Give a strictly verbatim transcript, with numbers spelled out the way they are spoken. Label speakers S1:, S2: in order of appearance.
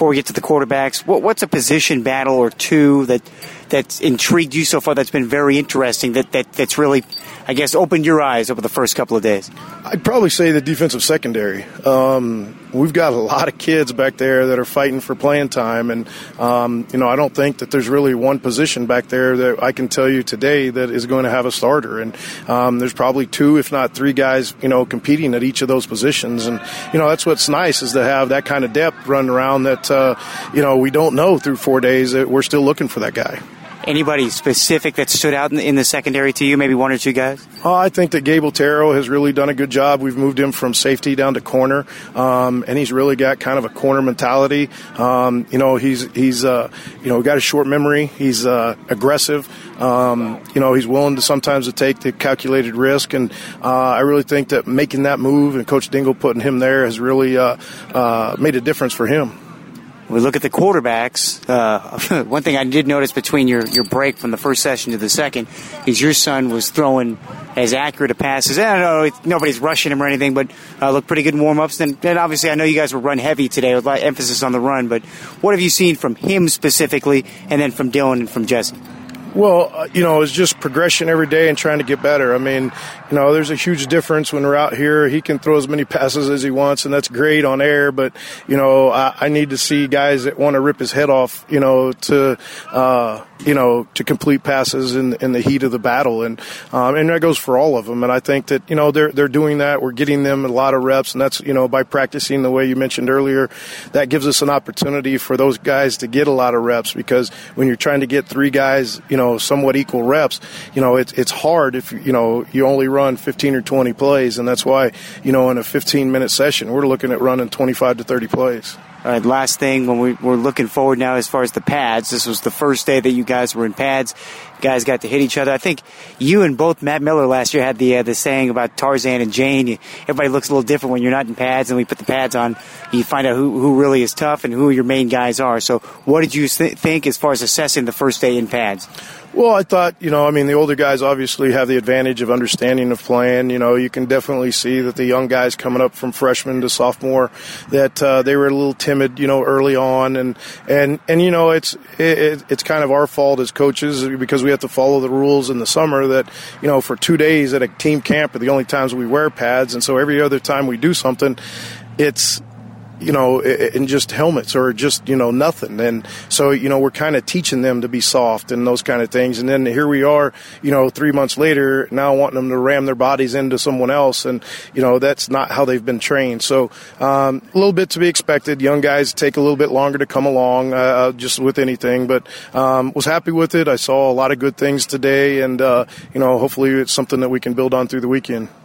S1: before we get to the quarterbacks, what, what's a position battle or two that that's intrigued you so far that's been very interesting, that, that that's really, I guess, opened your eyes over the first couple of days?
S2: I'd probably say the defensive secondary. Um, we've got a lot of kids back there that are fighting for playing time, and, um, you know, I don't think that there's really one position back there that I can tell you today that is going to have a starter. And um, there's probably two, if not three guys, you know, competing at each of those positions. And, you know, that's what's nice, is to have that kind of depth running around that, uh, you know, we don't know through four days that we're still looking for that guy.
S1: Anybody specific that stood out in the, in the secondary to you, maybe one or two guys?
S2: Oh, I think that Gabe Otero has really done a good job. We've moved him from safety down to corner, um, and he's really got kind of a corner mentality. Um, you know, he's he's uh, you know got a short memory. He's uh, aggressive. Um, you know, he's willing to sometimes to take the calculated risk, and uh, I really think that making that move and Coach Dingle putting him there has really uh, uh, made a difference for him.
S1: We look at the quarterbacks. Uh, one thing I did notice between your, your break from the first session to the second is your son was throwing as accurate a passes. I don't know, it, nobody's rushing him or anything, but uh, looked pretty good in warm-ups. And, and obviously, I know you guys were run heavy today with a lot of emphasis on the run, but what have you seen from him specifically, and then from Dylan and from Jesse?
S2: Well, uh, you know, it's just progression every day and trying to get better. I mean, you know, there's a huge difference when we're out here. He can throw as many passes as he wants, and that's great on air. But, you know, I, I need to see guys that want to rip his head off, you know, to, uh, you know, to complete passes in, in the heat of the battle. And, um, and that goes for all of them. And I think that, you know, they're, they're doing that. We're getting them a lot of reps. And that's, you know, by practicing the way you mentioned earlier, that gives us an opportunity for those guys to get a lot of reps, because when you're trying to get three guys, you know, somewhat equal reps, you know, it's, it's hard if, you know, you only run fifteen or twenty plays. And that's why, you know, in a fifteen minute session, we're looking at running twenty-five to thirty plays.
S1: All right, last thing, when we, we're looking forward now as far as the pads, this was the first day that you guys were in pads. Guys got to hit each other. I think you and both Matt Miller last year had the uh, the saying about Tarzan and Jane. You, everybody looks a little different when you're not in pads, and we put the pads on. You find out who, who really is tough and who your main guys are. So what did you th- think as far as assessing the first day in pads?
S2: Well, I thought, you know, I mean, the older guys obviously have the advantage of understanding of playing. You know, you can definitely see that the young guys coming up from freshman to sophomore, that uh, they were a little timid, you know, early on. And, and, and you know, it's it, it's kind of our fault as coaches, because we have to follow the rules in the summer that, you know, for two days at a team camp are the only times we wear pads. And so every other time we do something, it's, you know, in just helmets or just, you know, nothing. And so, you know, we're kind of teaching them to be soft and those kind of things. And then here we are, you know, three months later, now wanting them to ram their bodies into someone else. And, you know, that's not how they've been trained. So um, a little bit to be expected. Young guys take a little bit longer to come along, uh, just with anything. But um, was happy with it. I saw a lot of good things today. And, uh, you know, hopefully it's something that we can build on through the weekend.